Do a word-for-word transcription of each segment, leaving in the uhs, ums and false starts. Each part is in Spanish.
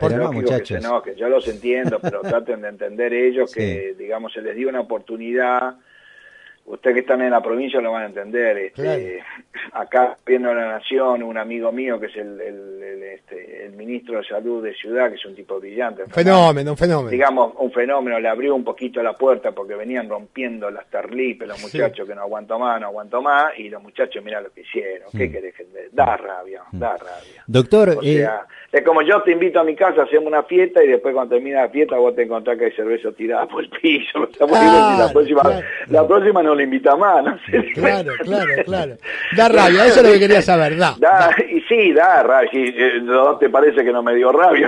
pero no, muchachos. Que se enojen, yo los entiendo, pero traten de entender ellos sí. que, digamos, se les dio una oportunidad. Ustedes que están en la provincia lo van a entender. Este, claro. Acá, viendo la Nación, un amigo mío que es el, el, el, este, el ministro de Salud de Ciudad, que es un tipo brillante. Un fenómeno, un fenómeno. Digamos, un fenómeno, le abrió un poquito la puerta porque venían rompiendo las tarlipes, los muchachos sí. que no aguanto más, no aguanto más, y los muchachos, mirá lo que hicieron. ¿Qué mm. querés que te... Da rabia, mm. da rabia. Doctor, o sea, eh... es como yo te invito a mi casa, hacemos una fiesta y después cuando termina la fiesta vos te encontrás que hay cerveza tirada por el piso. Ah, la próxima, claro. la próxima no le invita más, no sé. Claro, claro, claro. Da rabia, eso es lo que quería saber, da. da, da. Y sí, da rabia. Si, eh, ¿no te parece que no me dio rabia?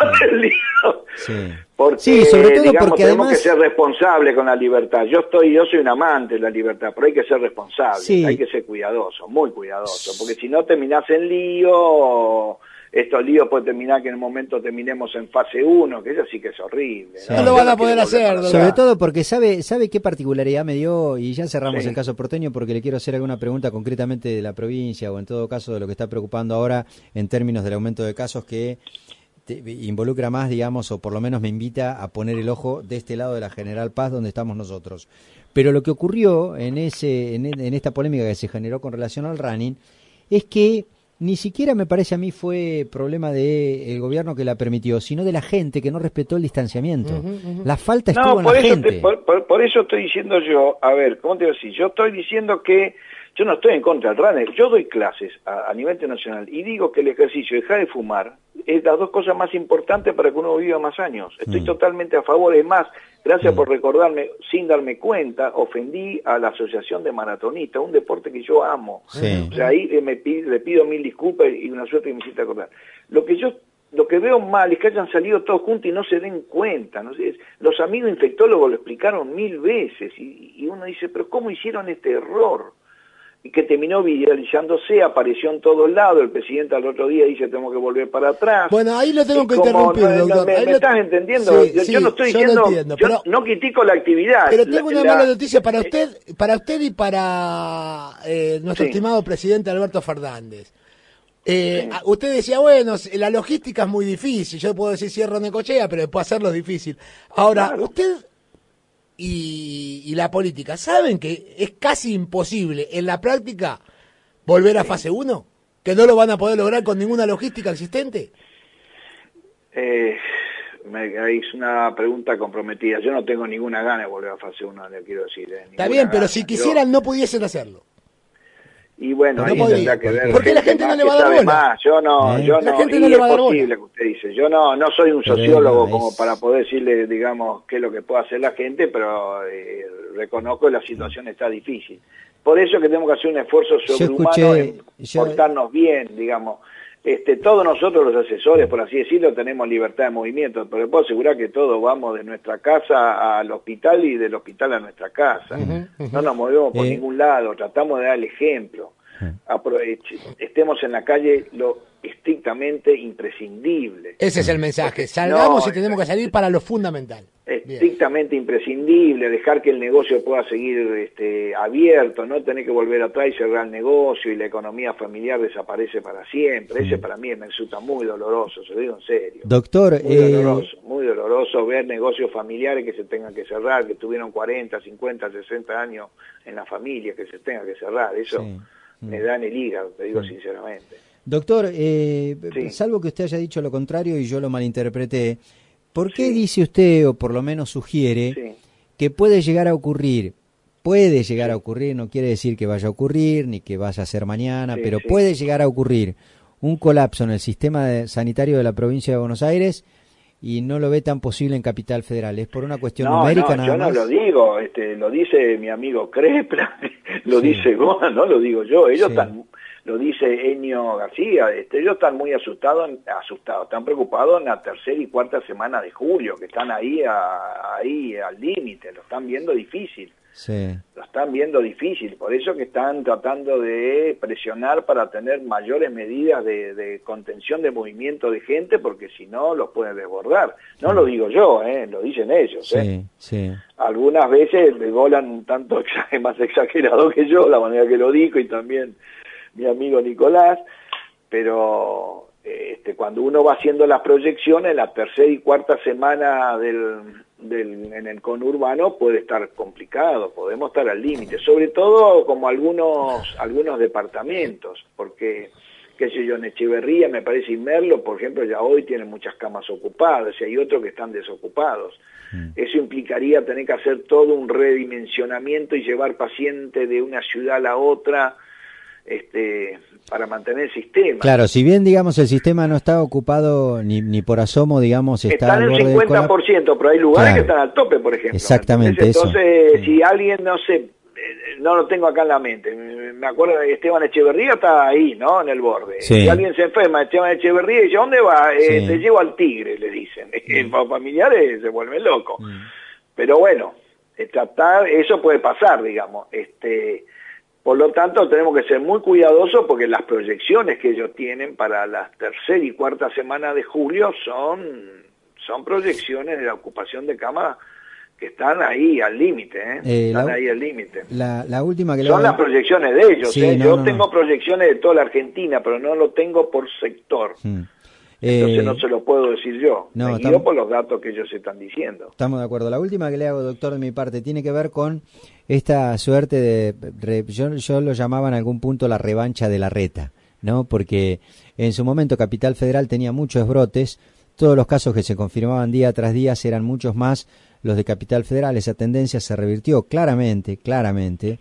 Sí. Porque, sí, sobre todo digamos, porque tenemos además... que ser responsables con la libertad. Yo estoy, yo soy un amante de la libertad, pero hay que ser responsable, sí. hay que ser cuidadoso, muy cuidadoso, porque si no terminás en lío, estos líos pueden terminar que en un momento terminemos en fase uno, que eso sí que es horrible. Sí. No, no lo van a poder hacer. Sobre todo porque sabe sabe qué particularidad me dio, y ya cerramos sí. el caso porteño porque le quiero hacer alguna pregunta concretamente de la provincia o en todo caso de lo que está preocupando ahora en términos del aumento de casos que te involucra más, digamos, o por lo menos me invita a poner el ojo de este lado de la General Paz donde estamos nosotros. Pero lo que ocurrió en ese en, en esta polémica que se generó con relación al running es que ni siquiera me parece a mí fue problema del gobierno que la permitió, sino de la gente que no respetó el distanciamiento. Uh-huh, uh-huh. La falta estuvo no, en por la eso gente. Te, por, por, por eso estoy diciendo yo, a ver, ¿cómo te digo así? Yo estoy diciendo que yo no estoy en contra del runner, yo doy clases a, a nivel internacional y digo que el ejercicio, dejar de fumar, es las dos cosas más importantes para que uno viva más años. Estoy mm. totalmente a favor, es más, gracias mm. por recordarme, sin darme cuenta, ofendí a la Asociación de Maratonistas, un deporte que yo amo. Sí. O sea, ahí me pido, le pido mil disculpas y una suerte que me hiciste acordar. Lo que yo Lo que veo mal es que hayan salido todos juntos y no se den cuenta. ¿no? Los amigos infectólogos lo explicaron mil veces y, y uno dice, pero ¿cómo hicieron este error? Y que terminó viralizándose, apareció en todos lados, el presidente al otro día dice tenemos que volver para atrás. Bueno, ahí lo tengo que como, interrumpir, no, doctor. No, ¿Me, ahí me lo... estás entendiendo? Sí, yo, sí, yo no estoy yo diciendo, lo entiendo, yo pero, no critico la actividad. Pero tengo la, una mala la, noticia para usted, para usted y para eh, nuestro sí. estimado presidente Alberto Fernández. Eh, sí. Usted decía, bueno, la logística es muy difícil, yo puedo decir cierro Necochea, pero después hacerlo es difícil. Ahora, claro. usted y, y la política, ¿saben que es casi imposible en la práctica volver a fase uno? ¿Que no lo van a poder lograr con ninguna logística existente? Eh, me, es una pregunta comprometida. Yo no tengo ninguna gana de volver a fase uno, le quiero decir. Eh, Está bien, pero gana. si quisieran Yo... no pudiesen hacerlo. Y bueno, no ahí tendrá que ver. Porque la gente no le va a dar bola. Más. Yo no, ¿Eh? yo la no, gente y no le va a dar es posible bola. que usted dice. Yo no, no soy un pero sociólogo no, como es... para poder decirle, digamos, qué es lo que puede hacer la gente, pero eh, reconozco que la situación está difícil. Por eso que tenemos que hacer un esfuerzo sobrehumano escuché, en yo... portarnos bien, digamos. Este, todos nosotros los asesores, por así decirlo, tenemos libertad de movimiento, pero puedo asegurar que todos vamos de nuestra casa al hospital y del hospital a nuestra casa. Uh-huh, uh-huh. No nos movemos por eh... ningún lado, tratamos de dar el ejemplo. Aproveche, estemos en la calle lo estrictamente imprescindible. Ese es el mensaje, salgamos no, y tenemos que salir para lo fundamental. Estrictamente Bien. imprescindible, dejar que el negocio pueda seguir este, abierto, no tener que volver atrás y cerrar el negocio y la economía familiar desaparece para siempre. Ese para mí me resulta muy doloroso, se lo digo en serio. Doctor, muy eh... doloroso, muy doloroso ver negocios familiares que se tengan que cerrar, que tuvieron cuarenta, cincuenta, sesenta años en la familia, que se tengan que cerrar. Eso sí. me da en el hígado, te digo sí. sinceramente. Doctor, eh, sí. salvo que usted haya dicho lo contrario y yo lo malinterpreté, ¿por qué sí. dice usted, o por lo menos sugiere, sí. que puede llegar a ocurrir? Puede llegar sí. a ocurrir, no quiere decir que vaya a ocurrir, ni que vaya a ser mañana, sí, pero sí. puede llegar a ocurrir un colapso en el sistema de, sanitario de la provincia de Buenos Aires y no lo ve tan posible en Capital Federal. ¿Es por una cuestión no, numérica no, nada yo más? No lo digo, este, lo dice mi amigo Crepla, lo sí. dice Gómez, no lo digo yo, ellos sí. están... Lo dice Enio García, este, ellos están muy asustados, asustados, están preocupados en la tercera y cuarta semana de julio, que están ahí a, ahí al límite, lo están viendo difícil, sí. lo están viendo difícil, por eso que están tratando de presionar para tener mayores medidas de, de contención de movimiento de gente, porque si no los pueden desbordar. No sí. lo digo yo, eh, lo dicen ellos. Sí, eh. sí. Algunas veces le golan un tanto más exagerado que yo, la manera que lo dijo, y también mi amigo Nicolás, pero este, cuando uno va haciendo las proyecciones, la tercera y cuarta semana del, del en el conurbano puede estar complicado, podemos estar al límite, sobre todo como algunos algunos departamentos, porque qué sé yo, en Echeverría, me parece, y Merlo, por ejemplo, ya hoy tienen muchas camas ocupadas, y hay otros que están desocupados. Mm. Eso implicaría tener que hacer todo un redimensionamiento y llevar pacientes de una ciudad a la otra, este, para mantener el sistema. Claro, si bien, digamos, el sistema no está ocupado ni, ni por asomo, digamos, está están en el cincuenta por ciento, pero hay lugares, claro, que están al tope, por ejemplo. Exactamente. Entonces, eso. Entonces, si alguien, no sé, no lo tengo acá en la mente, me acuerdo de Esteban Echeverría, está ahí, ¿no?, en el borde. Sí. Si alguien se enferma, Esteban Echeverría, y dice, ¿dónde va? Eh, sí. Te llevo al Tigre, le dicen. Mm. Los familiares se vuelven locos. Mm. Pero bueno, tratar, eso puede pasar, digamos. Este, por lo tanto, tenemos que ser muy cuidadosos porque las proyecciones que ellos tienen para las tercera y cuarta semana de julio son, son proyecciones de la ocupación de camas que están ahí al límite, ¿eh? Eh, están la, ahí al límite. La, la última que le Son las proyecciones de ellos, sí, ¿eh? No, Yo no, tengo no. proyecciones de toda la Argentina, pero no lo tengo por sector. Hmm. Entonces eh, no se lo puedo decir yo. No, Me guío por los datos que ellos están diciendo. Estamos de acuerdo. La última que le hago, doctor, de mi parte, tiene que ver con esta suerte de... Re, yo, yo lo llamaba en algún punto la revancha de la reta, ¿no? Porque en su momento Capital Federal tenía muchos brotes, todos los casos que se confirmaban día tras día eran muchos más los de Capital Federal. Esa tendencia se revirtió claramente, claramente,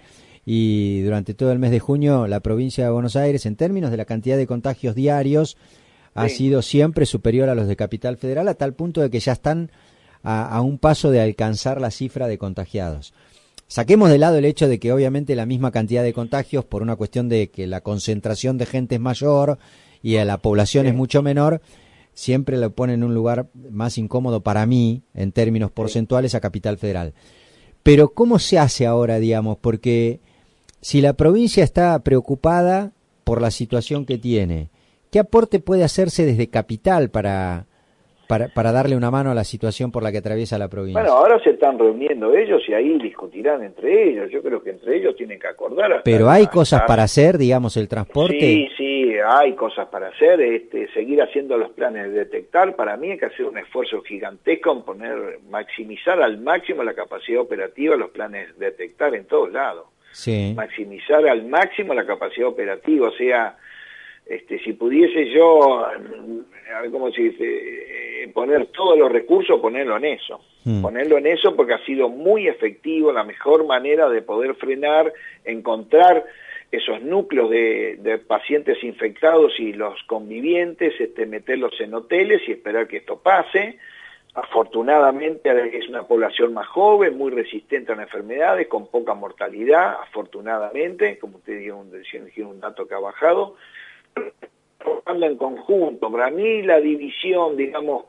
y durante todo el mes de junio la provincia de Buenos Aires, en términos de la cantidad de contagios diarios, ha sí. sido siempre superior a los de Capital Federal, a tal punto de que ya están a, a un paso de alcanzar la cifra de contagiados. Saquemos de lado el hecho de que obviamente la misma cantidad de contagios, por una cuestión de que la concentración de gente es mayor y a la población sí. es mucho menor, siempre lo pone en un lugar más incómodo para mí, en términos porcentuales, a Capital Federal. Pero ¿cómo se hace ahora, digamos? Porque si la provincia está preocupada por la situación que tiene, ¿qué aporte puede hacerse desde Capital para, para, para darle una mano a la situación por la que atraviesa la provincia? Bueno, ahora se están reuniendo ellos y ahí discutirán entre ellos. Yo creo que entre ellos tienen que acordar. Pero hay cosas para hacer, digamos, el transporte. Sí, sí, hay cosas para hacer. Este, seguir haciendo los planes de detectar. Para mí hay que hacer un esfuerzo gigantesco en poner, maximizar al máximo la capacidad operativa de los planes de detectar en todos lados. Sí. Maximizar al máximo la capacidad operativa, o sea, este, si pudiese yo, a ver cómo se dice, eh, poner todos los recursos, ponerlo en eso. Mm. Ponerlo en eso porque ha sido muy efectivo, la mejor manera de poder frenar, encontrar esos núcleos de, de pacientes infectados y los convivientes, este, meterlos en hoteles y esperar que esto pase. Afortunadamente es una población más joven, muy resistente a las enfermedades, con poca mortalidad, afortunadamente, como usted dijo un, un dato que ha bajado. Trabajando en conjunto, para mí la división, digamos,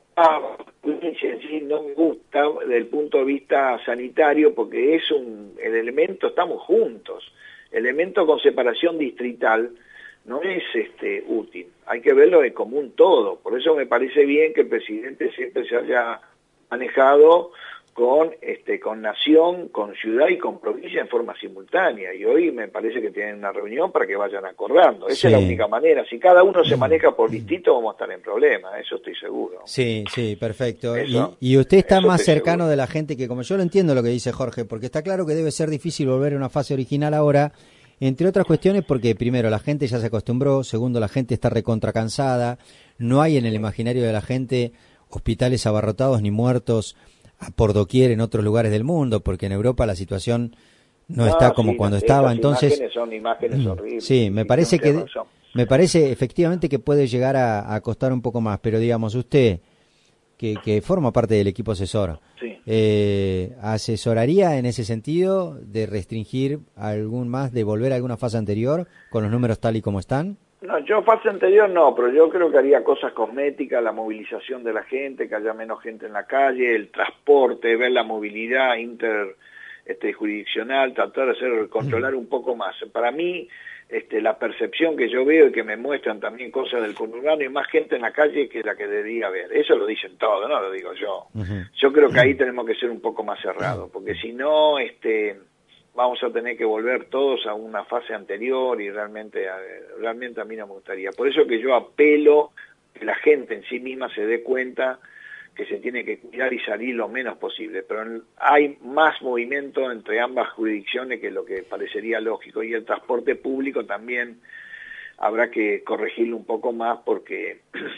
sí, no me gusta desde el punto de vista sanitario porque es un, el elemento, estamos juntos, elemento con separación distrital no es este útil, hay que verlo de común todo, por eso me parece bien que el presidente siempre se haya manejado con este con nación, con ciudad y con provincia en forma simultánea, y hoy me parece que tienen una reunión para que vayan acordando, esa sí. es la única manera, si cada uno se maneja por distinto vamos a estar en problemas, eso estoy seguro. Sí, sí, perfecto, eso, y, y usted está más cercano seguro. de la gente que, como yo lo entiendo lo que dice Jorge, porque está claro que debe ser difícil volver a una fase original ahora, entre otras cuestiones porque primero la gente ya se acostumbró, segundo la gente está recontra cansada, no hay en el imaginario de la gente hospitales abarrotados ni muertos por doquier en otros lugares del mundo, porque en Europa la situación no, no está como sí, cuando estaba, entonces imágenes son imágenes horribles. Sí, me parece que me parece efectivamente que puede llegar a, a costar un poco más, pero digamos usted que, que forma parte del equipo asesor, sí. eh, ¿asesoraría en ese sentido de restringir algún más, de volver a alguna fase anterior con los números tal y como están? No, yo fase anterior no, pero yo creo que haría cosas cosméticas, la movilización de la gente, que haya menos gente en la calle, el transporte, ver la movilidad inter este, jurisdiccional, tratar de hacer, controlar un poco más. Para mí, este, la percepción que yo veo y que me muestran también cosas del conurbano, hay más gente en la calle que la que debería haber. Eso lo dicen todos, no lo digo yo. Uh-huh. Yo creo que ahí tenemos que ser un poco más cerrados, porque si no, este... vamos a tener que volver todos a una fase anterior y realmente realmente a mí no me gustaría. Por eso que yo apelo que la gente en sí misma se dé cuenta que se tiene que cuidar y salir lo menos posible, pero hay más movimiento entre ambas jurisdicciones que lo que parecería lógico, y el transporte público también habrá que corregirlo un poco más porque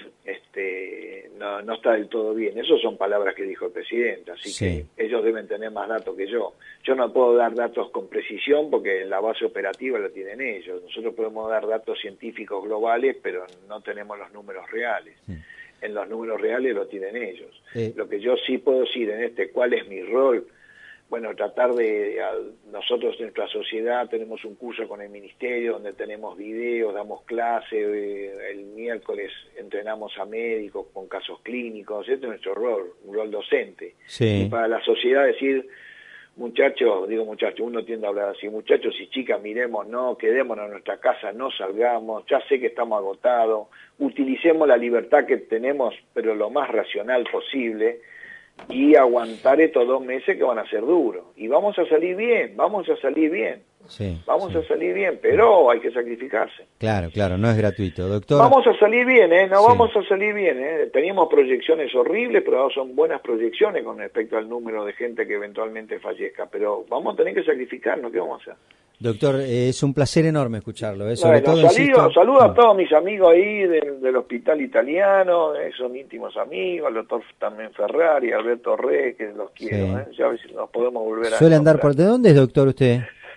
este no, no está del todo bien. Esas son palabras que dijo el presidente, así sí. que ellos deben tener más datos que yo. Yo no puedo dar datos con precisión porque la base operativa la tienen ellos. Nosotros podemos dar datos científicos globales, pero no tenemos los números reales. Sí. En los números reales lo tienen ellos. Sí. Lo que yo sí puedo decir en este, ¿cuál es mi rol? Bueno, tratar de, nosotros en nuestra sociedad tenemos un curso con el ministerio donde tenemos videos, damos clases, el miércoles entrenamos a médicos con casos clínicos, este es nuestro rol, un rol docente. Sí. Y para la sociedad decir, muchachos, digo muchachos, uno tiende a hablar así, muchachos y chicas, miremos, no, quedémonos en nuestra casa, no salgamos, ya sé que estamos agotados, utilicemos la libertad que tenemos, pero lo más racional posible, y aguantar estos dos meses que van a ser duros. Y vamos a salir bien, vamos a salir bien. Sí, vamos sí. a salir bien, pero hay que sacrificarse. Claro, claro, no es gratuito, doctor. Vamos a salir bien, ¿eh? No sí. vamos a salir bien, ¿eh? Teníamos proyecciones horribles, pero son buenas proyecciones con respecto al número de gente que eventualmente fallezca. Pero vamos a tener que sacrificarnos, ¿qué vamos a hacer? Doctor, eh, es un placer enorme escucharlo. ¿eh? Sobre bueno, todo, saludo, saludo a todos mis amigos ahí del, del hospital italiano, eh, son íntimos amigos, el doctor también Ferrari, Alberto Re, que los quiero, sí. ¿eh? Ya a ver si nos podemos volver a Suele andar por... ¿De dónde es, doctor, usted?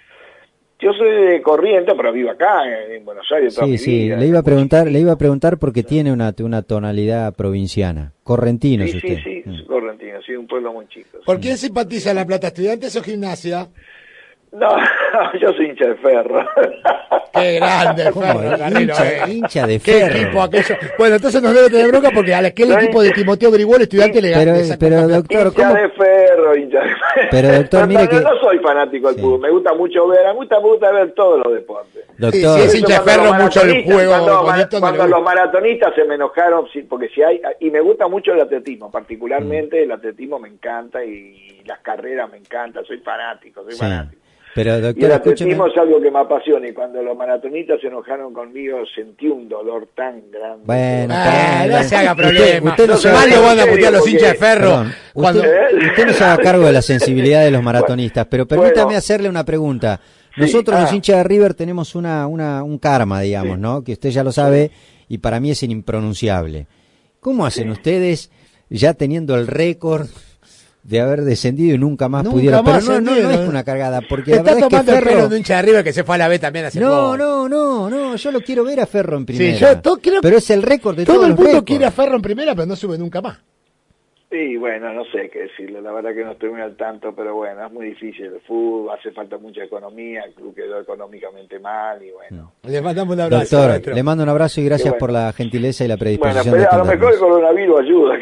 Yo soy de Corrientes, pero vivo acá, en Buenos Aires, toda sí, mi sí, vida. le iba a preguntar, le iba a preguntar porque sí. tiene una, una tonalidad provinciana. Correntino sí, es usted. Sí, sí, mm. correntino, sí, un pueblo muy chico. ¿Por sí. quién simpatiza La Plata, Estudiantes o Gimnasia? No, yo soy hincha de Ferro. Qué grande, Ferro, Carrero, hincha, eh. hincha de Qué Ferro. equipo aquello. Bueno, entonces nos debe tener bronca porque a aquel equipo de Timoteo Grigol, Estudiante le Pero, gana. pero doctor, hincha ¿cómo? de Ferro, hincha de Ferro. Pero doctor, no, mire no, que... no soy fanático del sí. fútbol, me gusta mucho ver, me gusta, me gusta ver todos los deportes. Doctor, sí, sí, es hincha de Ferro mucho el juego. Cuando, bonito, cuando no los maratonistas se me enojaron, sí, porque si hay, y me gusta mucho el atletismo, particularmente mm. el atletismo me encanta y las carreras me encantan, soy fanático, soy sí. fanático. Pero, doctor, y el atletismo escúcheme... es algo que me apasiona y cuando los maratonistas se enojaron conmigo sentí un dolor tan grande. Bueno, ah, no se haga problema. Usted, usted no se más le van a putear a los porque... hinchas de Ferro. Perdón, cuando... usted, usted no se haga cargo de la sensibilidad de los maratonistas, pero permítame bueno, hacerle una pregunta. Nosotros sí, ah. los hinchas de River tenemos una, una un karma, digamos, sí. ¿no? Que usted ya lo sabe y para mí es impronunciable. ¿Cómo hacen sí. ustedes ya teniendo el récord de haber descendido y nunca más nunca pudieron? Más pero no, no, no es una cargada, porque la está verdad tomando es que Ferro... el pelo de un hincha de River que se fue a la B también hace No, poco. no, no, no, yo lo quiero ver a Ferro en primera. Sí, yo to- creo pero es el récord de todo todos el los mundo récords. quiere a Ferro en primera, pero no sube nunca más. Sí, bueno, no sé qué decirle, la verdad que no estoy muy al tanto, pero bueno, es muy difícil el fútbol, hace falta mucha economía, el club quedó económicamente mal y bueno. Le mandamos un abrazo. Doctor, maestro. le mando un abrazo y gracias bueno. por la gentileza y la predisposición. Bueno, pero de a lo mejor el coronavirus ayuda.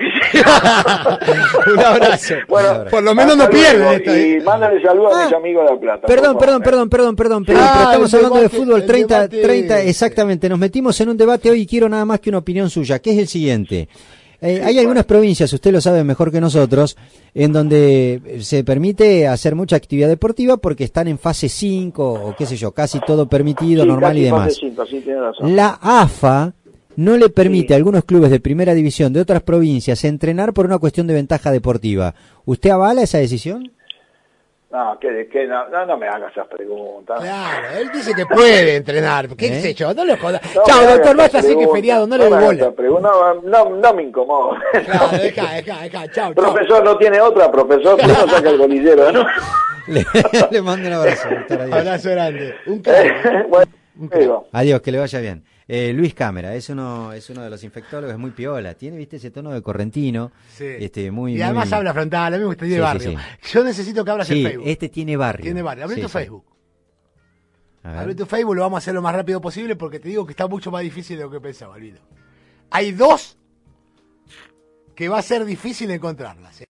Un abrazo. Bueno, un abrazo. Por lo menos no pierden esto. Y mándale saludos ah, a mis amigos de La Plata. Perdón, perdón, perdón, perdón, perdón, perdón, ah, pero estamos hablando debate, de fútbol treinta, treinta, debate. exactamente, nos metimos en un debate hoy y quiero nada más que una opinión suya, que es el siguiente. Eh, hay algunas provincias, usted lo sabe mejor que nosotros, en donde se permite hacer mucha actividad deportiva porque están en fase cinco o qué sé yo, casi todo permitido, sí, normal y demás. Fase cinco, sí, tiene razón. La A F A no le permite sí. a algunos clubes de primera división de otras provincias entrenar por una cuestión de ventaja deportiva. ¿Usted avala esa decisión? No, que, que no, no, no me hagas esas preguntas. Claro, él dice que puede entrenar. ¿Qué ¿Eh? sé yo? No le jodas. No Chao, me doctor, hagas basta así que preguntas, feriado, no le no doy me bola. hagas preguntas, No, no, no me incomodo. Claro, deja, deja, deja. Chao, chao. Profesor, ¿no tiene otra? Profesor, ¿por qué no saca el bolillero? ¿No? Le, le mando un abrazo, doctor. Adiós. Abrazo grande. Un crack. Bueno, Un crack. Adiós, que le vaya bien. Eh, Luis Cámara es uno es uno de los infectólogos, es muy piola, tiene, viste, ese tono de correntino, Sí. este muy Y además muy... habla frontal, a mí me gusta, tiene Sí, barrio. sí, sí. Yo necesito que abras Sí, el Facebook. este tiene barrio. Tiene barrio. Abre Sí, tu sí. Facebook. A ver. Abre tu Facebook, lo vamos a hacer lo más rápido posible porque te digo que está mucho más difícil de lo que pensaba, Alvino. Hay dos que va a ser difícil encontrarlas. ¿eh?